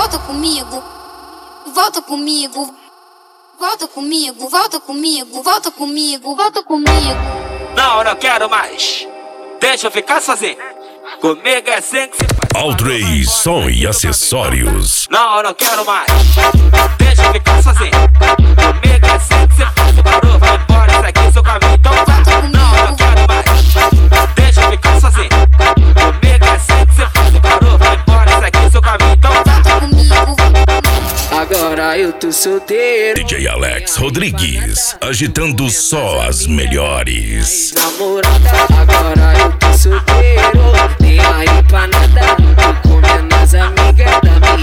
volta comigo, volta comigo, volta comigo, volta comigo, volta comigo, volta comigo. Não, eu não quero mais. Deixa eu ficar sozinho. Comigo é assim que se faz. Aldrey Som e Acessórios. Não, eu não quero mais. Deixa eu ficar sozinho. Comigo é assim que se faz. Parou, vai embora, isso aqui é seu caminho. Então vai. Não, eu não quero mais. Deixa eu ficar sozinho. Comigo é assim que se faz. Parou, vai embora, isso aqui é seu caminho. Então vai. Agora eu tô solteiro. DJ Alex Rodrigues, agitando só as melhores. Namorada, agora eu tô solteiro. Nem aí pra nada, tô comendo as amigas da minha